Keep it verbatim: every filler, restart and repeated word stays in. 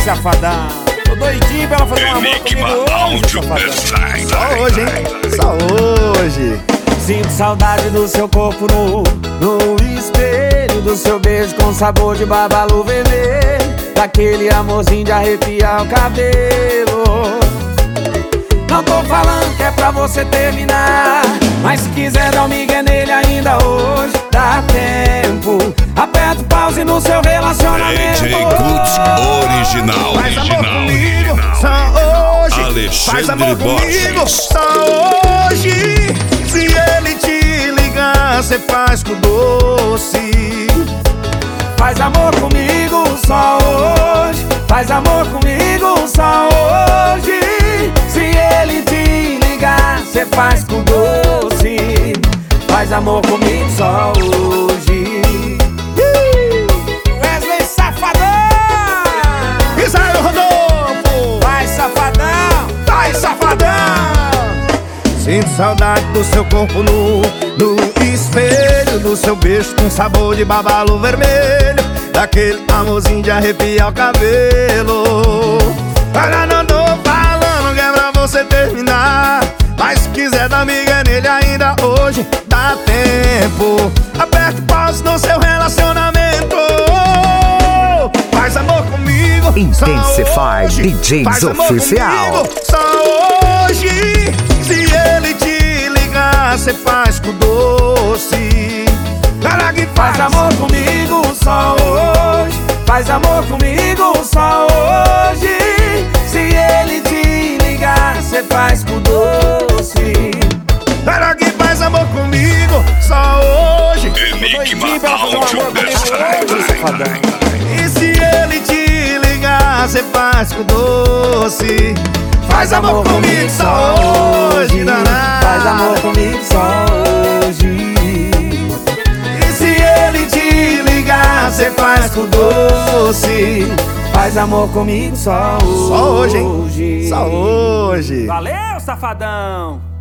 safadão. Tô doidinho pra ela fazer um amor comigo hoje, safadão. Só hoje, hein? Só hoje. Sinto saudade do seu corpo nu, no espelho do seu beijo com sabor de babalu vermelho, daquele amorzinho de arrepiar o cabelo. Não tô falando que é pra você terminar, mas se quiser dar um migué nele ainda hoje, dá tempo. Aperta o pause no seu relacionamento. D J Goods original. Faz amor original. comigo, só hoje. Alexandre Faz amor comigo, Borges. só hoje. Se ele te ligar, cê faz com doce. Faz amor comigo só hoje. Faz amor comigo só hoje. Se ele te ligar, cê faz com doce. Faz amor comigo só hoje. Wesley Safadão! Israel Rodolfo! Vai, safadão! Vai, safadão! Sinto saudade do seu corpo nu, no espelho do seu beijo com sabor de babalu vermelho, daquele amorzinho de arrepiar o cabelo. Agora não tô falando que é pra você terminar, mas se quiser dar miga nele ainda hoje, dá tempo. Aperte pause no seu relacionamento. Faz amor comigo, Intensify só hoje. D Js Faz amor Oficial. comigo, só hoje. Se ele te ligar, cê faz com doce. Cara que Faz amor comigo só hoje. Faz amor comigo só hoje. Se ele te ligar, cê faz com doce. Cara que faz amor comigo só hoje. Enigma pra fazer um Áudio amor comigo hoje, safadão. E se ele te ligar, cê faz com doce. Faz amor comigo só hoje, danado. Faz amor comigo só hoje. E se ele te ligar, cê faz com doce. Faz amor comigo só hoje. Só hoje, hein? Só hoje. Valeu, safadão!